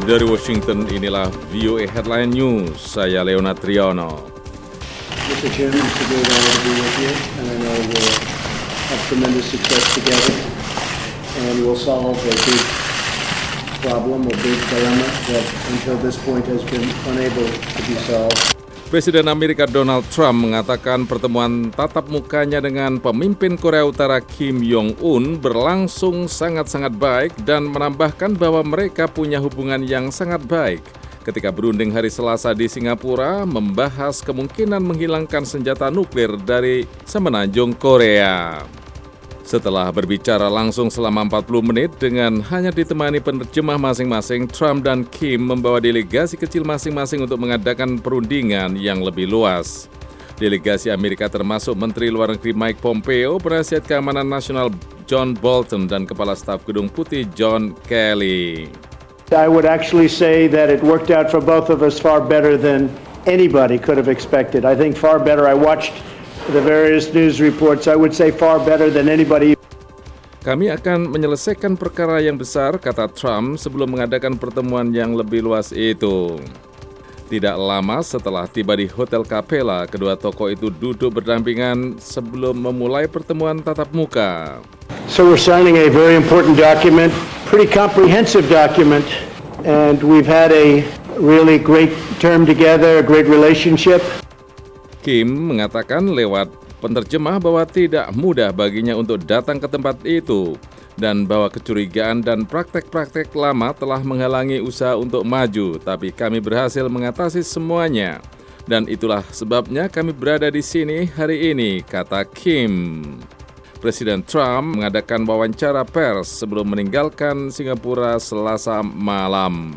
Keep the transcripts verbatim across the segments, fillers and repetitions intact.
Dari Washington, inilah V O A Headline News. Saya Leonard Triono. mister Chairman, it's a great honor to be with you, and I know we'll have tremendous success together, and we'll solve a big problem, a big dilemma that until this point has been unable to be solved. Presiden Amerika Donald Trump mengatakan pertemuan tatap mukanya dengan pemimpin Korea Utara Kim Jong-un berlangsung sangat-sangat baik dan menambahkan bahwa mereka punya hubungan yang sangat baik ketika berunding hari Selasa di Singapura membahas kemungkinan menghilangkan senjata nuklir dari semenanjung Korea. Setelah berbicara langsung selama empat puluh menit dengan hanya ditemani penerjemah masing-masing, Trump dan Kim membawa delegasi kecil masing-masing untuk mengadakan perundingan yang lebih luas. Delegasi Amerika termasuk Menteri Luar Negeri Mike Pompeo, Penasihat Keamanan Nasional John Bolton, dan Kepala Staf Gedung Putih John Kelly. I would actually say that it worked out for both of us far better than anybody could have expected. I think far better. I watched the various news reports. I would say far better than anybody. Kami akan menyelesaikan perkara yang besar, kata Trump sebelum mengadakan pertemuan yang lebih luas itu. Tidak lama setelah tiba di Hotel Capella, kedua tokoh itu duduk berdampingan sebelum memulai pertemuan tatap muka. So we're signing a very important document, pretty comprehensive document, and we've had a really great term together, a great relationship. Kim mengatakan lewat penerjemah bahwa tidak mudah baginya untuk datang ke tempat itu dan bahwa kecurigaan dan praktek-praktek lama telah menghalangi usaha untuk maju, tapi kami berhasil mengatasi semuanya. Dan itulah sebabnya kami berada di sini hari ini, kata Kim. Presiden Trump mengadakan wawancara pers sebelum meninggalkan Singapura Selasa malam.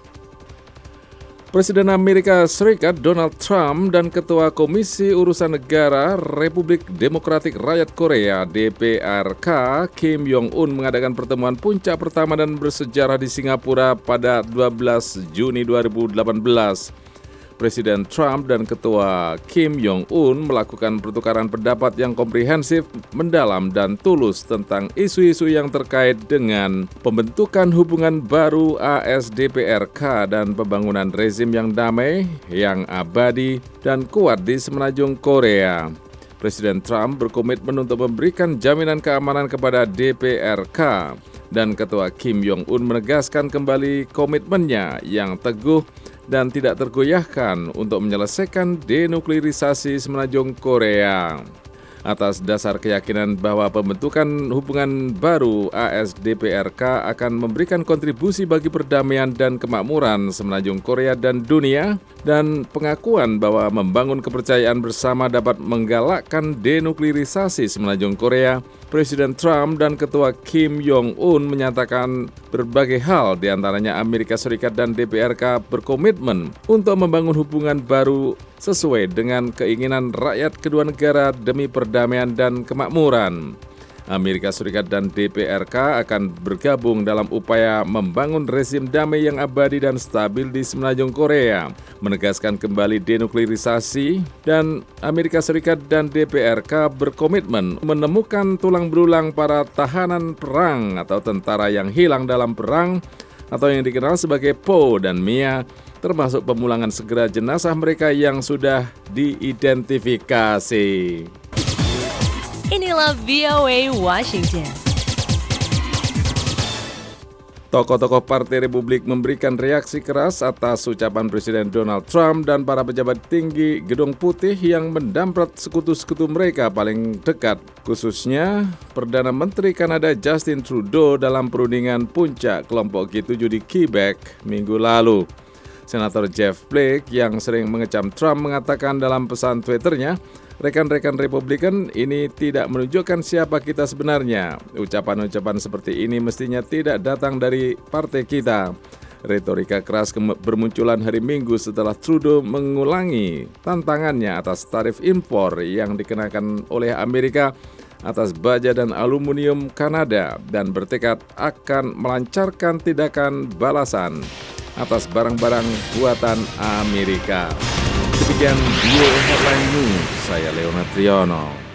Presiden Amerika Serikat Donald Trump dan Ketua Komisi Urusan Negara Republik Demokratik Rakyat Korea D P R K Kim Jong-un mengadakan pertemuan puncak pertama dan bersejarah di Singapura pada dua belas Juni dua ribu delapan belas. Presiden Trump dan Ketua Kim Jong-un melakukan pertukaran pendapat yang komprehensif, mendalam, dan tulus tentang isu-isu yang terkait dengan pembentukan hubungan baru A S D P R K dan pembangunan rezim yang damai, yang abadi, dan kuat di semenanjung Korea. Presiden Trump berkomitmen untuk memberikan jaminan keamanan kepada D P R K, dan Ketua Kim Jong-un menegaskan kembali komitmennya yang teguh dan tidak tergoyahkan untuk menyelesaikan denuklirisasi semenanjung Korea. Atas dasar keyakinan bahwa pembentukan hubungan baru A S D P R K akan memberikan kontribusi bagi perdamaian dan kemakmuran semenanjung Korea dan dunia, dan pengakuan bahwa membangun kepercayaan bersama dapat menggalakkan denuklirisasi semenanjung Korea, Presiden Trump dan Ketua Kim Jong-un menyatakan berbagai hal, diantaranya Amerika Serikat dan D P R K berkomitmen untuk membangun hubungan baru sesuai dengan keinginan rakyat kedua negara demi perdamaian dan kemakmuran. Amerika Serikat dan D P R K akan bergabung dalam upaya membangun rezim damai yang abadi dan stabil di semenanjung Korea, menegaskan kembali denuklirisasi, dan Amerika Serikat dan D P R K berkomitmen menemukan tulang belulang para tahanan perang atau tentara yang hilang dalam perang atau yang dikenal sebagai Po dan Mia, termasuk pemulangan segera jenazah mereka yang sudah diidentifikasi. Inilah V O A Washington. Tokoh-tokoh Partai Republik memberikan reaksi keras atas ucapan Presiden Donald Trump dan para pejabat tinggi Gedung Putih yang mendamprat sekutu-sekutu mereka paling dekat, khususnya Perdana Menteri Kanada Justin Trudeau dalam perundingan puncak kelompok G tujuh di Quebec minggu lalu. Senator Jeff Flake yang sering mengecam Trump mengatakan dalam pesan Twitternya, rekan-rekan Republikan ini tidak menunjukkan siapa kita sebenarnya. Ucapan-ucapan seperti ini mestinya tidak datang dari partai kita. Retorika keras bermunculan hari Minggu setelah Trudeau mengulangi tantangannya atas tarif impor yang dikenakan oleh Amerika atas baja dan aluminium Kanada dan bertekad akan melancarkan tindakan balasan atas barang-barang buatan Amerika. Demikian V O A Headline News, saya Leonard Triono.